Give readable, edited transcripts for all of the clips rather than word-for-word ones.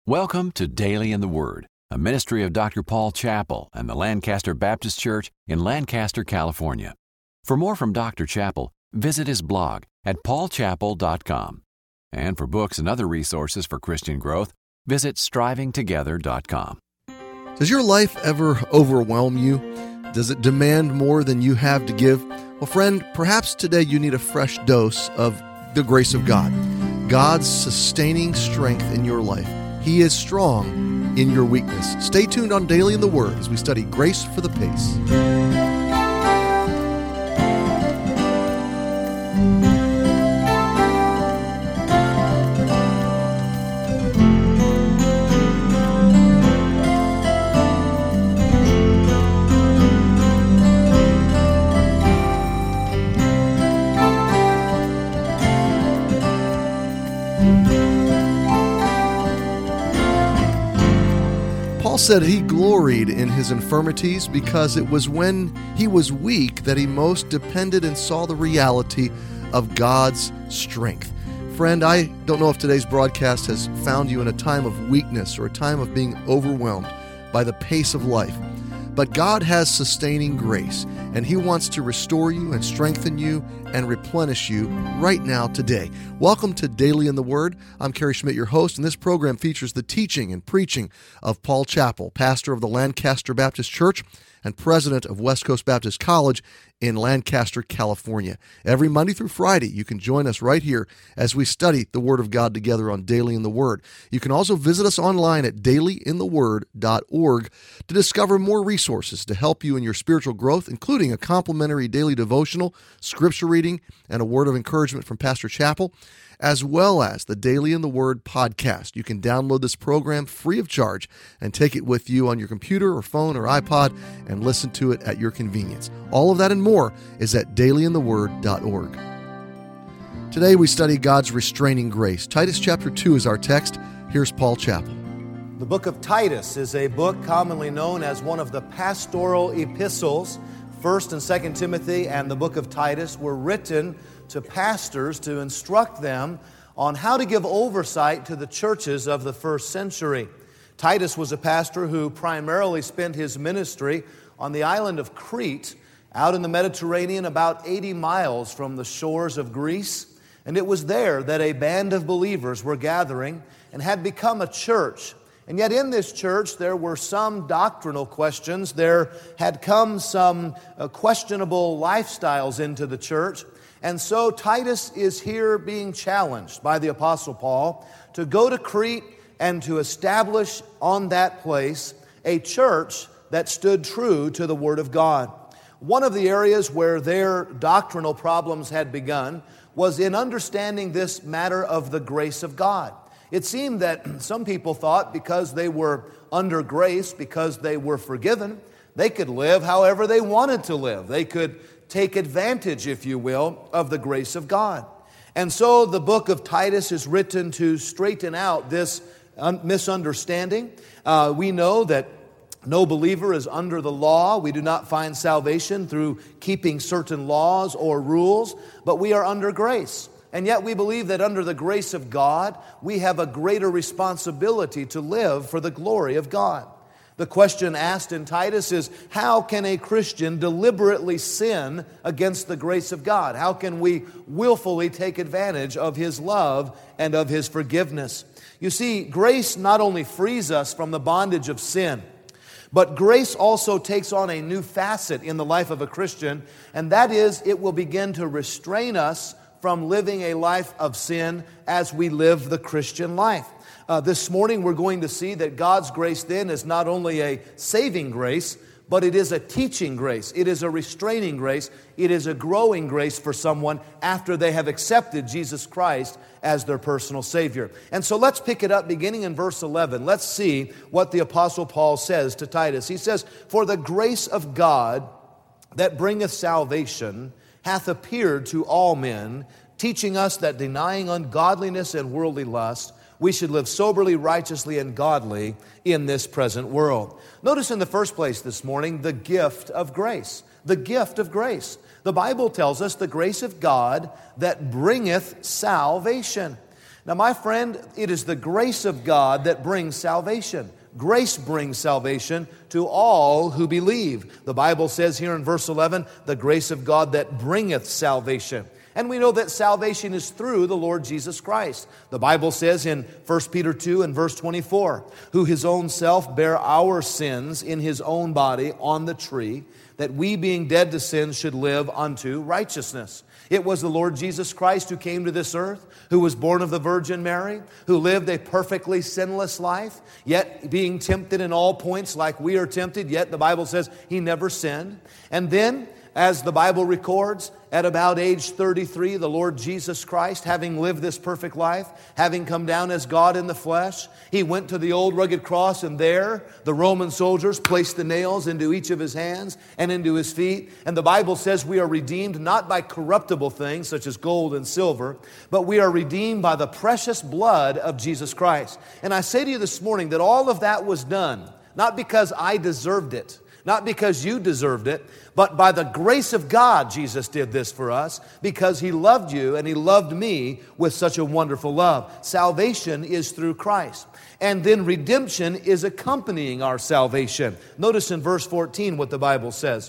Welcome to Daily in the Word, a ministry of Dr. Paul Chappell and the Lancaster Baptist Church in Lancaster, California. For more from Dr. Chappell, visit his blog at paulchappell.com. And for books and other resources for Christian growth, visit strivingtogether.com. Does your life ever overwhelm you? Does it demand more than you have to give? Well, friend, perhaps today you need a fresh dose of the grace of God, God's sustaining strength in your life. He is strong in your weakness. Stay tuned on Daily in the Word as we study Grace for the Pace. Paul said he gloried in his infirmities because it was when he was weak that he most depended and saw the reality of God's strength. Friend, I don't know if today's broadcast has found you in a time of weakness or a time of being overwhelmed by the pace of life. But God has sustaining grace, and He wants to restore you and strengthen you and replenish you right now today. Welcome to Daily in the Word. I'm Kerry Schmidt, your host, and this program features the teaching and preaching of Paul Chappell, pastor of the Lancaster Baptist Church and president of West Coast Baptist College in Lancaster, California. Every Monday through Friday, you can join us right here as we study the Word of God together on Daily in the Word. You can also visit us online at dailyintheword.org to discover more resources to help you in your spiritual growth, including a complimentary daily devotional, scripture reading, and a word of encouragement from Pastor Chappell, as well as the Daily in the Word podcast. You can download this program free of charge and take it with you on your computer or phone or iPod and listen to it at your convenience. All of that and more is at dailyintheword.org. Today we study God's restraining grace. Titus chapter 2 is our text. Here's Paul Chappell. The book of Titus is a book commonly known as one of the pastoral epistles. 1st and 2nd Timothy and the book of Titus were written to pastors to instruct them on how to give oversight to the churches of the first century. Titus was a pastor who primarily spent his ministry on the island of Crete, out in the Mediterranean, about 80 miles from the shores of Greece. And it was there that a band of believers were gathering and had become a church. And yet in this church there were some doctrinal questions. There had come some questionable lifestyles into the church. And so Titus is here being challenged by the Apostle Paul to go to Crete and to establish on that place a church that stood true to the Word of God. One of the areas where their doctrinal problems had begun was in understanding this matter of the grace of God. It seemed that some people thought because they were under grace, because they were forgiven, they could live however they wanted to live. They could take advantage, if you will, of the grace of God. And so the book of Titus is written to straighten out this misunderstanding. We know that no believer is under the law. We do not find salvation through keeping certain laws or rules, but we are under grace. And yet we believe that under the grace of God, we have a greater responsibility to live for the glory of God. The question asked in Titus is, how can a Christian deliberately sin against the grace of God? How can we willfully take advantage of His love and of His forgiveness? You see, grace not only frees us from the bondage of sin, but grace also takes on a new facet in the life of a Christian, and that is it will begin to restrain us from living a life of sin as we live the Christian life. This morning we're going to see that God's grace then is not only a saving grace, but it is a teaching grace. It is a restraining grace. It is a growing grace for someone after they have accepted Jesus Christ as their personal Savior. And so let's pick it up beginning in verse 11. Let's see what the Apostle Paul says to Titus. He says, "For the grace of God that bringeth salvation hath appeared to all men, teaching us that denying ungodliness and worldly lust, we should live soberly, righteously, and godly in this present world." Notice in the first place this morning, the gift of grace. The gift of grace. The Bible tells us the grace of God that bringeth salvation. Now, my friend, it is the grace of God that brings salvation. Grace brings salvation to all who believe. The Bible says here in verse 11, the grace of God that bringeth salvation. And we know that salvation is through the Lord Jesus Christ. The Bible says in 1 Peter 2 and verse 24, who his own self bare our sins in his own body on the tree, that we being dead to sin should live unto righteousness. It was the Lord Jesus Christ who came to this earth, who was born of the Virgin Mary, who lived a perfectly sinless life, yet being tempted in all points like we are tempted, yet the Bible says he never sinned. And then, as the Bible records, at about age 33, the Lord Jesus Christ, having lived this perfect life, having come down as God in the flesh, he went to the old rugged cross, and there the Roman soldiers placed the nails into each of his hands and into his feet. And the Bible says we are redeemed not by corruptible things such as gold and silver, but we are redeemed by the precious blood of Jesus Christ. And I say to you this morning that all of that was done, not because I deserved it, not because you deserved it, but by the grace of God, Jesus did this for us because he loved you and he loved me with such a wonderful love. Salvation is through Christ. And then redemption is accompanying our salvation. Notice in verse 14 what the Bible says.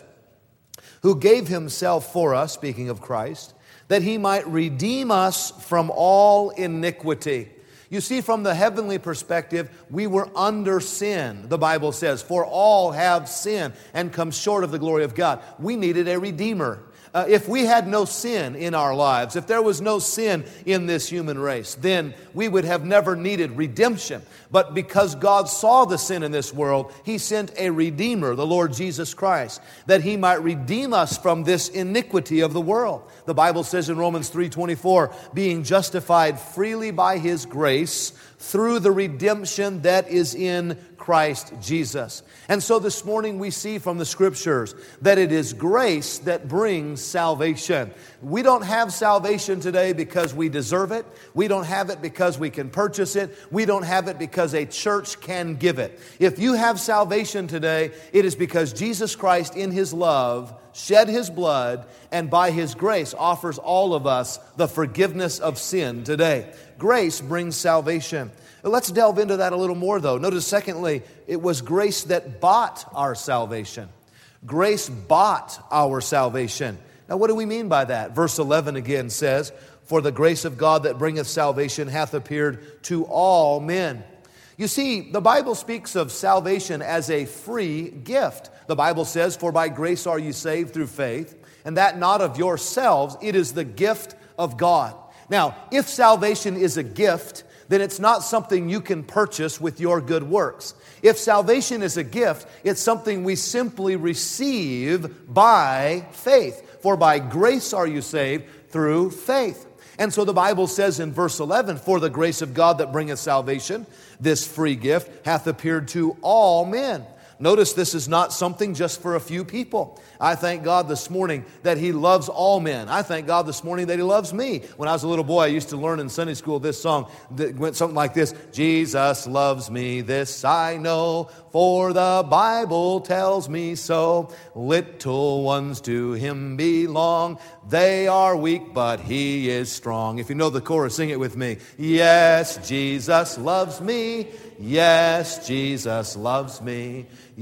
Who gave himself for us, speaking of Christ, that he might redeem us from all iniquity. You see, from the heavenly perspective, we were under sin, the Bible says, for all have sinned and come short of the glory of God. We needed a Redeemer. If we had no sin in our lives, if there was no sin in this human race, then we would have never needed redemption. But because God saw the sin in this world, he sent a Redeemer, the Lord Jesus Christ, that he might redeem us from this iniquity of the world. The Bible says in Romans 3:24, being justified freely by his grace through the redemption that is in Christ Jesus. And so this morning we see from the Scriptures that it is grace that brings salvation. We don't have salvation today because we deserve it. We don't have it because we can purchase it. We don't have it because a church can give it. If you have salvation today, it is because Jesus Christ in his love shed his blood and by his grace offers all of us the forgiveness of sin today. Grace brings salvation. Let's delve into that a little more, though. Notice, secondly, it was grace that bought our salvation. Grace bought our salvation. Now, what do we mean by that? Verse 11 again says, for the grace of God that bringeth salvation hath appeared to all men. You see, the Bible speaks of salvation as a free gift. The Bible says, for by grace are you saved through faith, and that not of yourselves, it is the gift of God. Now, if salvation is a gift, then it's not something you can purchase with your good works. If salvation is a gift, it's something we simply receive by faith. For by grace are you saved through faith. And so the Bible says in verse 11, for the grace of God that bringeth salvation, this free gift hath appeared to all men. Notice this is not something just for a few people. I thank God this morning that he loves all men. I thank God this morning that he loves me. When I was a little boy, I used to learn in Sunday school this song that went something like this. Jesus loves me, this I know, for the Bible tells me so. Little ones to him belong. They are weak, but he is strong. If you know the chorus, sing it with me. Yes, Jesus loves me. Yes, Jesus loves me.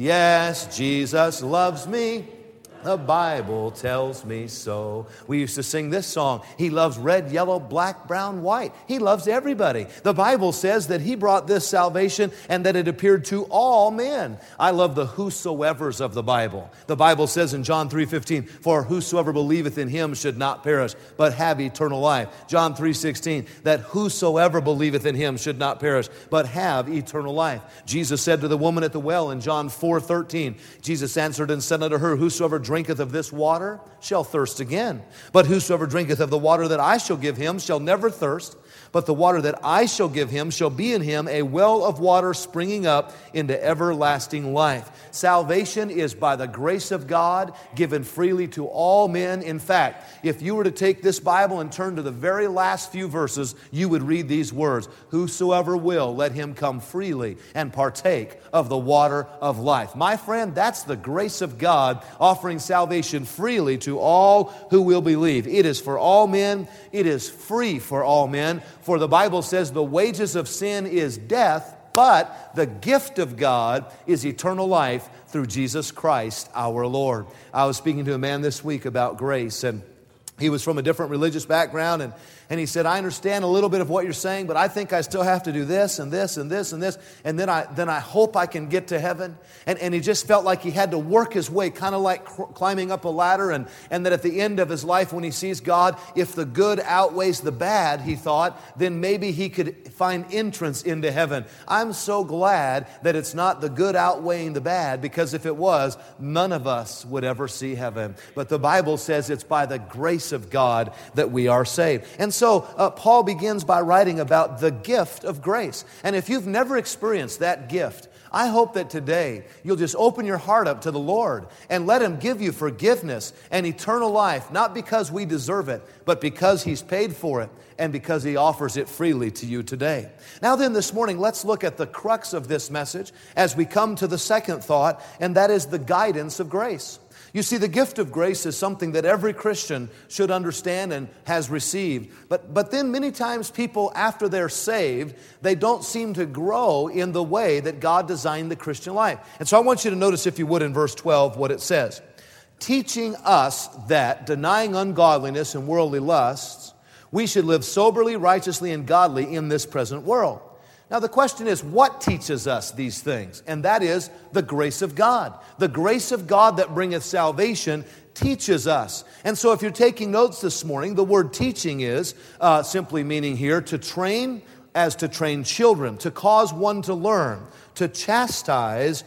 Yes, Jesus loves me. The Bible tells me so. We used to sing this song. He loves red, yellow, black, brown, white. He loves everybody. The Bible says that he brought this salvation and that it appeared to all men. I love the whosoevers of the Bible. The Bible says in John 3:15, for whosoever believeth in him should not perish, but have eternal life. John 3:16, that whosoever believeth in him should not perish, but have eternal life. Jesus said to the woman at the well in John 4:13, Jesus answered and said unto her, whosoever drinketh of this water shall thirst again. But whosoever drinketh of the water that I shall give him shall never thirst. But the water that I shall give him shall be in him a well of water springing up into everlasting life. Salvation is by the grace of God given freely to all men. In fact, if you were to take this Bible and turn to the very last few verses, you would read these words, whosoever will, let him come freely and partake of the water of life. My friend, that's the grace of God offering salvation freely to all who will believe. It is for all men. It is free for all men. For the Bible says the wages of sin is death, but the gift of God is eternal life through Jesus Christ our Lord. I was speaking to a man this week about grace, and he was from a different religious background, and he said, I understand a little bit of what you're saying, but I think I still have to do this and this and this and this, and then I hope I can get to heaven. And he just felt like he had to work his way, kind of like climbing up a ladder, and that at the end of his life, when he sees God, if the good outweighs the bad, he thought, then maybe he could find entrance into heaven. I'm so glad that it's not the good outweighing the bad, because if it was, none of us would ever see heaven. But the Bible says it's by the grace of God that we are saved. And so Paul begins by writing about the gift of grace. And if you've never experienced that gift, I hope that today you'll just open your heart up to the Lord and let Him give you forgiveness and eternal life, not because we deserve it, but because He's paid for it and because He offers it freely to you today. Now then, this morning, let's look at the crux of this message as we come to the second thought, and that is the guidance of grace. You see, the gift of grace is something that every Christian should understand and has received. But then many times people, after they're saved, they don't seem to grow in the way that God designed the Christian life. And so I want you to notice, if you would, in verse 12, what it says. Teaching us that, denying ungodliness and worldly lusts, we should live soberly, righteously, and godly in this present world. Now the question is, what teaches us these things? And that is the grace of God. The grace of God that bringeth salvation teaches us. And so if you're taking notes this morning, the word teaching is simply meaning here to train as to train children, to cause one to learn, to chastise,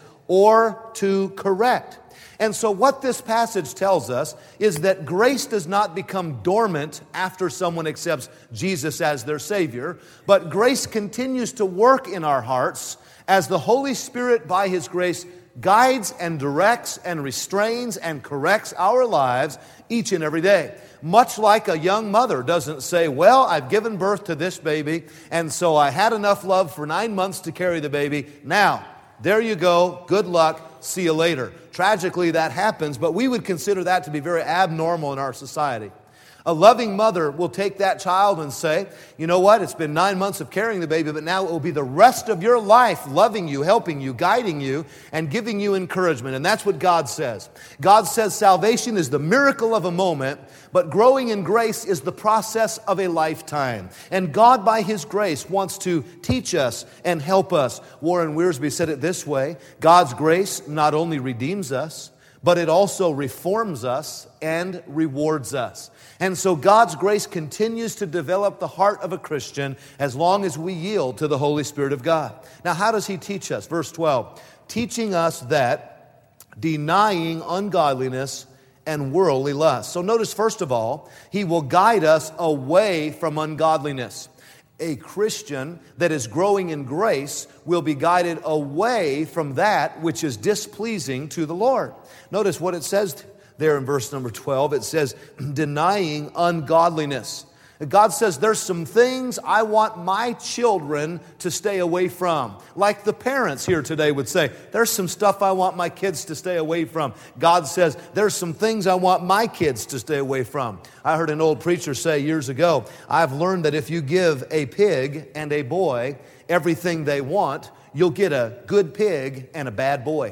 or to correct. And so what this passage tells us is that grace does not become dormant after someone accepts Jesus as their Savior, but grace continues to work in our hearts as the Holy Spirit, by His grace, guides and directs and restrains and corrects our lives each and every day. Much like a young mother doesn't say, well, I've given birth to this baby, and so I had enough love for 9 months to carry the baby. Now, there you go, good luck, see you later. Tragically, that happens, but we would consider that to be very abnormal in our society. A loving mother will take that child and say, you know what, it's been 9 months of carrying the baby, but now it will be the rest of your life loving you, helping you, guiding you, and giving you encouragement. And that's what God says. God says salvation is the miracle of a moment, but growing in grace is the process of a lifetime. And God, by His grace, wants to teach us and help us. Warren Wiersbe said it this way: God's grace not only redeems us, but it also reforms us and rewards us. And so God's grace continues to develop the heart of a Christian as long as we yield to the Holy Spirit of God. Now, how does He teach us? Verse 12, teaching us that denying ungodliness and worldly lust. So notice, first of all, He will guide us away from ungodliness. A Christian that is growing in grace will be guided away from that which is displeasing to the Lord. Notice what it says there in verse number 12. It says, denying ungodliness. God says there's some things I want my children to stay away from. Like the parents here today would say, there's some stuff I want my kids to stay away from. God says there's some things I want my kids to stay away from. I heard an old preacher say years ago, I've learned that if you give a pig and a boy everything they want, you'll get a good pig and a bad boy.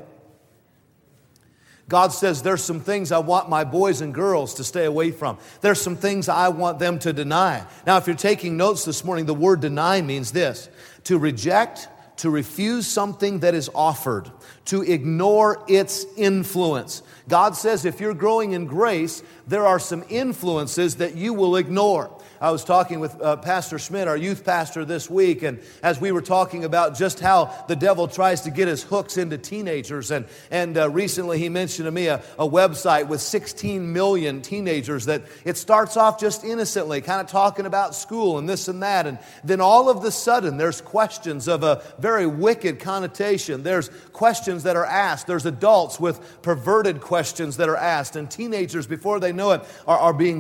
God says there's some things I want my boys and girls to stay away from. There's some things I want them to deny. Now, if you're taking notes this morning, the word deny means this: to reject, to refuse something that is offered, to ignore its influence. God says if you're growing in grace, there are some influences that you will ignore. I was talking with Pastor Schmidt, our youth pastor, this week, and as we were talking about just how the devil tries to get his hooks into teenagers, and recently he mentioned to me a website with 16 million teenagers that it starts off just innocently, kind of talking about school and this and that, and then all of a sudden there's questions of a very wicked connotation. There's questions that are asked. There's adults with perverted questions that are asked, and teenagers, before they know it, are being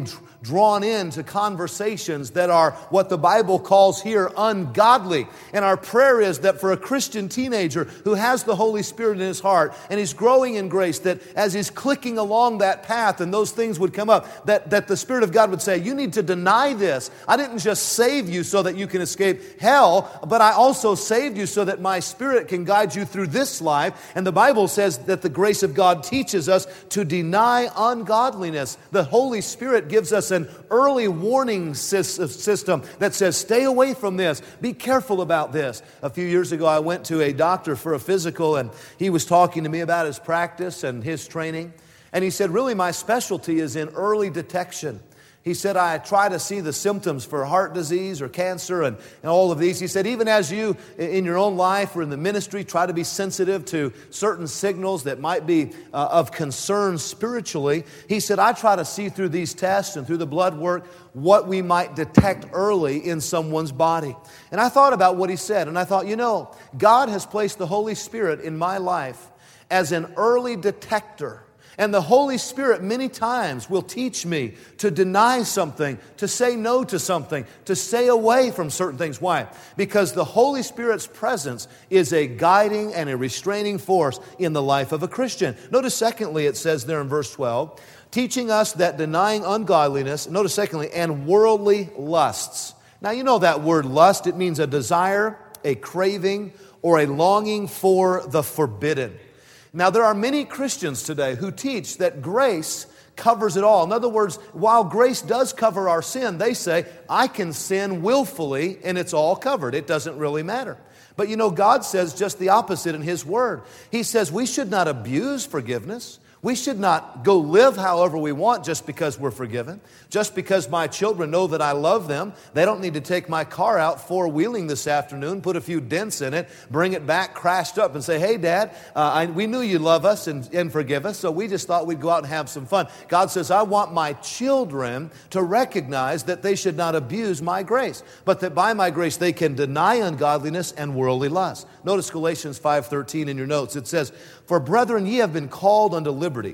drawn into conversations that are what the Bible calls here ungodly. And our prayer is that for a Christian teenager who has the Holy Spirit in his heart and he's growing in grace, that as he's clicking along that path and those things would come up, that the Spirit of God would say, you need to deny this. I didn't just save you so that you can escape hell, but I also saved you so that my Spirit can guide you through this life. And the Bible says that the grace of God teaches us to deny ungodliness. The Holy Spirit gives us an early warning system that says, stay away from this. Be careful about this. A few years ago, I went to a doctor for a physical, and he was talking to me about his practice and his training. And he said, really, my specialty is in early detection. He said, I try to see the symptoms for heart disease or cancer and all of these. He said, even as you in your own life or in the ministry try to be sensitive to certain signals that might be of concern spiritually, he said, I try to see through these tests and through the blood work what we might detect early in someone's body. And I thought about what he said, and I thought, God has placed the Holy Spirit in my life as an early detector. And the Holy Spirit many times will teach me to deny something, to say no to something, to stay away from certain things. Why? Because the Holy Spirit's presence is a guiding and a restraining force in the life of a Christian. Notice secondly, it says there in verse 12, teaching us that denying ungodliness, notice secondly, and worldly lusts. Now you know that word lust, it means a desire, a craving, or a longing for the forbidden. Now, there are many Christians today who teach that grace covers it all. In other words, while grace does cover our sin, they say, I can sin willfully and it's all covered. It doesn't really matter. But God says just the opposite in His Word. He says we should not abuse forgiveness. We should not go live however we want just because we're forgiven. Just because my children know that I love them, they don't need to take my car out four-wheeling this afternoon, put a few dents in it, bring it back crashed up and say, hey, Dad, we knew you love us and forgive us, so we just thought we'd go out and have some fun. God says, I want my children to recognize that they should not abuse my grace, but that by my grace they can deny ungodliness and worldly lust. Notice Galatians 5:13 in your notes. It says, for brethren, ye have been called unto liberty.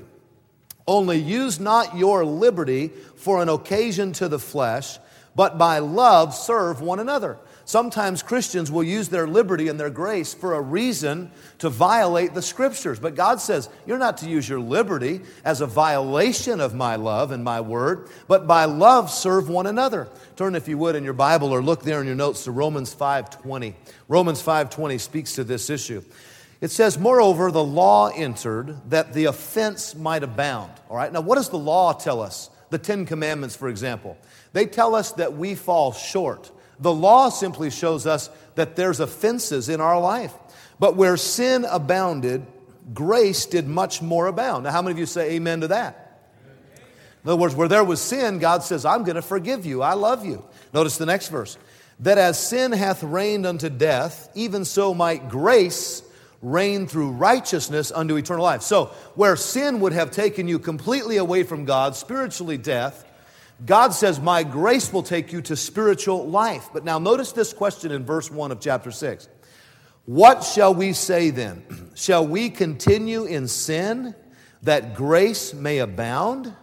Only use not your liberty for an occasion to the flesh, but by love serve one another. Sometimes Christians will use their liberty and their grace for a reason to violate the Scriptures. But God says, you're not to use your liberty as a violation of my love and my word, but by love serve one another. Turn, if you would, in your Bible or look there in your notes to Romans 5:20. Romans 5:20 speaks to this issue. It says, moreover, the law entered that the offense might abound. All right, now what does the law tell us? The Ten Commandments, for example. They tell us that we fall short. The law simply shows us that there's offenses in our life. But where sin abounded, grace did much more abound. Now, how many of you say amen to that? In other words, where there was sin, God says, I'm going to forgive you. I love you. Notice the next verse. That as sin hath reigned unto death, even so might grace reign through righteousness unto eternal life. So, where sin would have taken you completely away from God, spiritually death, God says, my grace will take you to spiritual life. But now notice this question in verse 1 of chapter 6. What shall we say then? Shall we continue in sin that grace may abound?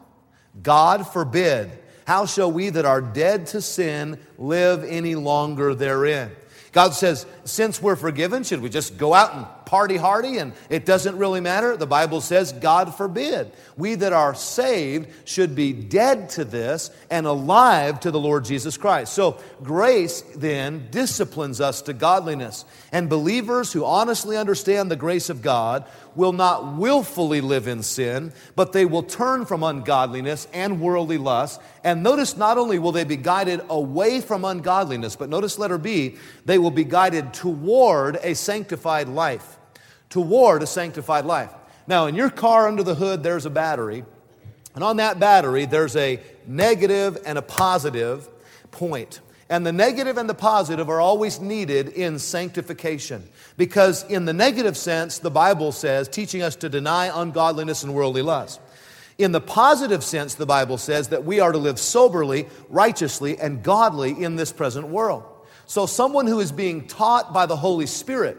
God forbid. How shall we that are dead to sin live any longer therein? God says, since we're forgiven, should we just go out and party hardy and it doesn't really matter? The Bible says, God forbid. We that are saved should be dead to this and alive to the Lord Jesus Christ. So grace then disciplines us to godliness. And believers who honestly understand the grace of God will not willfully live in sin, but they will turn from ungodliness and worldly lust. And notice, not only will they be guided away from ungodliness, but notice letter B, they will be guided toward a sanctified life. Toward a sanctified life. Now, in your car under the hood, there's a battery. And on that battery, there's a negative and a positive point. And the negative and the positive are always needed in sanctification. Because in the negative sense, the Bible says, teaching us to deny ungodliness and worldly lust. In the positive sense, the Bible says that we are to live soberly, righteously, and godly in this present world. So someone who is being taught by the Holy Spirit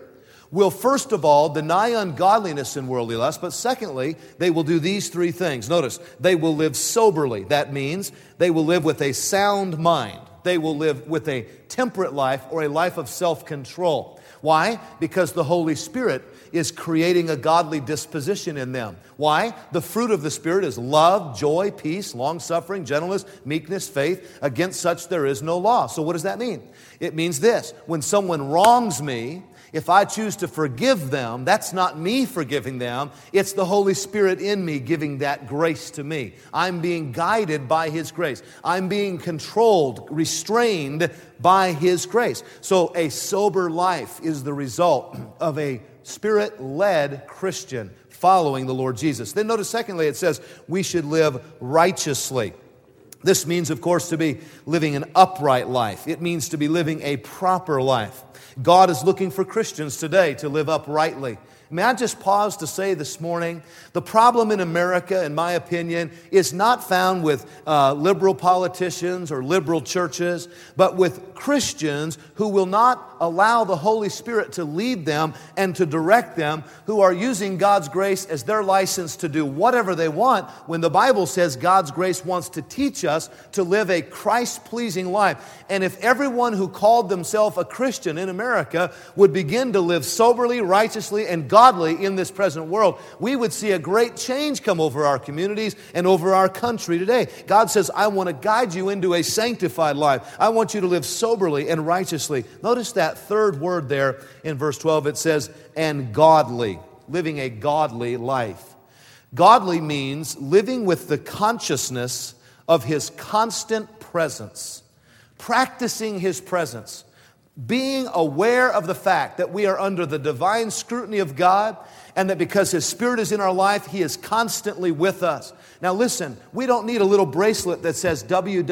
will first of all deny ungodliness and worldly lust, but secondly, they will do these three things. Notice, they will live soberly. That means they will live with a sound mind. They will live with a temperate life or a life of self-control. Why? Because the Holy Spirit is creating a godly disposition in them. Why? The fruit of the Spirit is love, joy, peace, long-suffering, gentleness, meekness, faith. Against such there is no law. So what does that mean? It means this: when someone wrongs me, if I choose to forgive them, that's not me forgiving them. It's the Holy Spirit in me giving that grace to me. I'm being guided by His grace. I'm being controlled, restrained by His grace. So a sober life is the result of a Spirit-led Christian following the Lord Jesus. Then notice secondly, it says we should live righteously. This means, of course, to be living an upright life. It means to be living a proper life. God is looking for Christians today to live uprightly. May I just pause to say this morning, the problem in America, in my opinion, is not found with liberal politicians or liberal churches, but with Christians who will not allow the Holy Spirit to lead them and to direct them, who are using God's grace as their license to do whatever they want, when the Bible says God's grace wants to teach us to live a Christ-pleasing life. And if everyone who called themselves a Christian in America would begin to live soberly, righteously, and godly in this present world, we would see a great change come over our communities and over our country today. God says, I want to guide you into a sanctified life. I want you to live soberly and righteously. Notice that third word there in verse 12. It says, and godly, living a godly life. Godly means living with the consciousness of His constant presence, practicing His presence, being aware of the fact that we are under the divine scrutiny of God, and that because His Spirit is in our life, He is constantly with us. Now listen, we don't need a little bracelet that says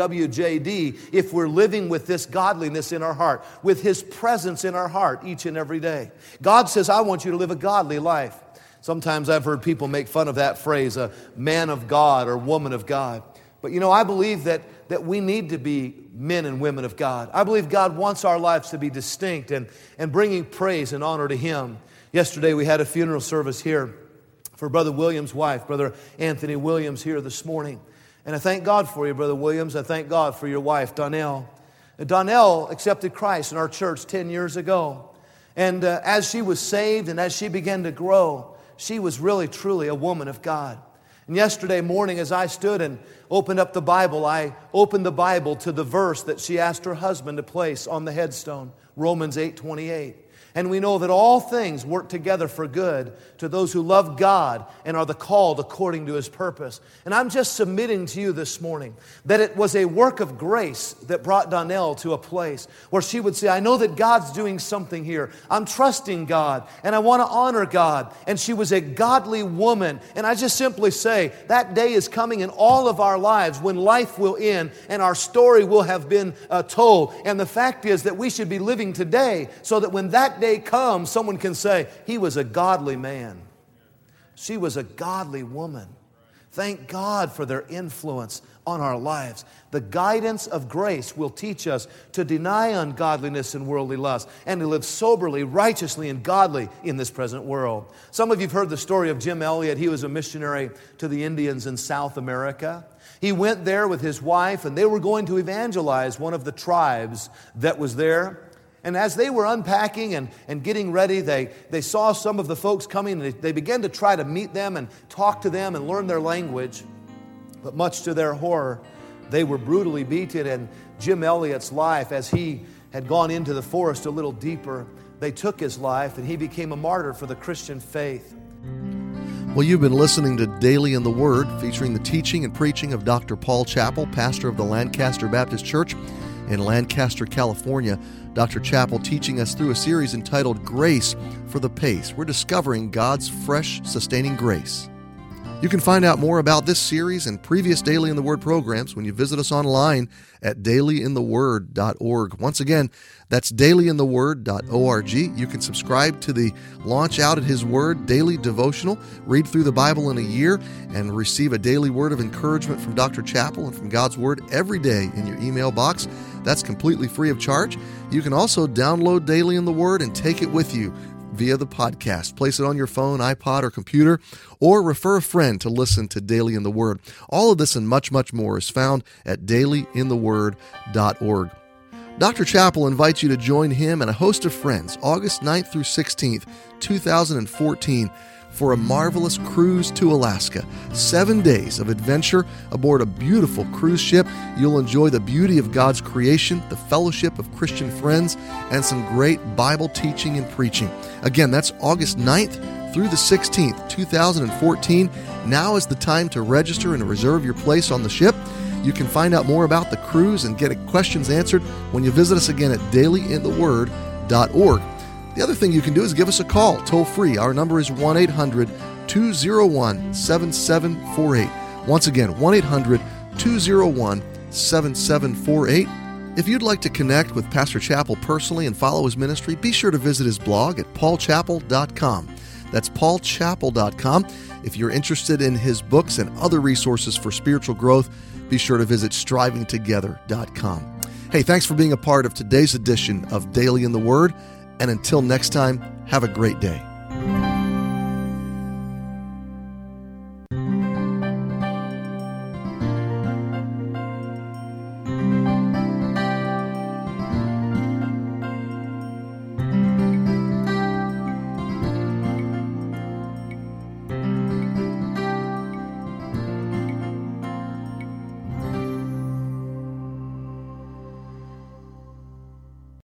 WWJD if we're living with this godliness in our heart, with His presence in our heart each and every day. God says, I want you to live a godly life. Sometimes I've heard people make fun of that phrase, a man of God or woman of God. But you know, I believe that we need to be men and women of God. I believe God wants our lives to be distinct and bringing praise and honor to Him. Yesterday we had a funeral service here for Brother Williams' wife, Brother Anthony Williams, here this morning. And I thank God for you, Brother Williams. I thank God for your wife, Donnell. Donnell accepted Christ in our church 10 years ago. And as she was saved and as she began to grow, she was really, truly a woman of God. And yesterday morning, as I stood and opened up the Bible, I opened the Bible to the verse that she asked her husband to place on the headstone, Romans 8:28. And we know that all things work together for good to those who love God and are the called according to His purpose. And I'm just submitting to you this morning that it was a work of grace that brought Donnell to a place where she would say, I know that God's doing something here. I'm trusting God and I want to honor God. And she was a godly woman. And I just simply say that day is coming in all of our lives when life will end and our story will have been told. And the fact is that we should be living today so that when that day comes, someone can say, he was a godly man. She was a godly woman. Thank God for their influence on our lives. The guidance of grace will teach us to deny ungodliness and worldly lust and to live soberly, righteously, and godly in this present world. Some of you have heard the story of Jim Elliot. He was a missionary to the Indians in South America. He went there with his wife, and they were going to evangelize one of the tribes that was there. And as they were unpacking and getting ready, they saw some of the folks coming, and they began to try to meet them and talk to them and learn their language. But much to their horror, they were brutally beaten, and Jim Elliot's life, as he had gone into the forest a little deeper, they took his life, and he became a martyr for the Christian faith. Well, you've been listening to Daily in the Word, featuring the teaching and preaching of Dr. Paul Chappell, pastor of the Lancaster Baptist Church in Lancaster, California. Dr. Chappell teaching us through a series entitled Grace for the Pace. We're discovering God's fresh, sustaining grace. You can find out more about this series and previous Daily in the Word programs when you visit us online at dailyintheword.org. Once again, that's dailyintheword.org. You can subscribe to the Launch Out at His Word daily devotional, read through the Bible in a year, and receive a daily word of encouragement from Dr. Chappell and from God's Word every day in your email box. That's completely free of charge. You can also download Daily in the Word and take it with you via the podcast. Place it on your phone, iPod, or computer, or refer a friend to listen to Daily in the Word. All of this and much, much more is found at dailyintheword.org. Dr. Chappell invites you to join him and a host of friends August 9th through 16th, 2014, for a marvelous cruise to Alaska. 7 days of adventure aboard a beautiful cruise ship. You'll enjoy the beauty of God's creation, the fellowship of Christian friends, and some great Bible teaching and preaching. Again, that's August 9th through the 16th, 2014. Now is the time to register and reserve your place on the ship. You can find out more about the cruise and get questions answered when you visit us again at dailyintheword.org. The other thing you can do is give us a call, toll free. Our number is 1-800-201-7748. Once again, 1-800-201-7748. If you'd like to connect with Pastor Chappell personally and follow his ministry, be sure to visit his blog at paulchappell.com. That's paulchappell.com. If you're interested in his books and other resources for spiritual growth, be sure to visit strivingtogether.com. Hey, thanks for being a part of today's edition of Daily in the Word. And until next time, have a great day.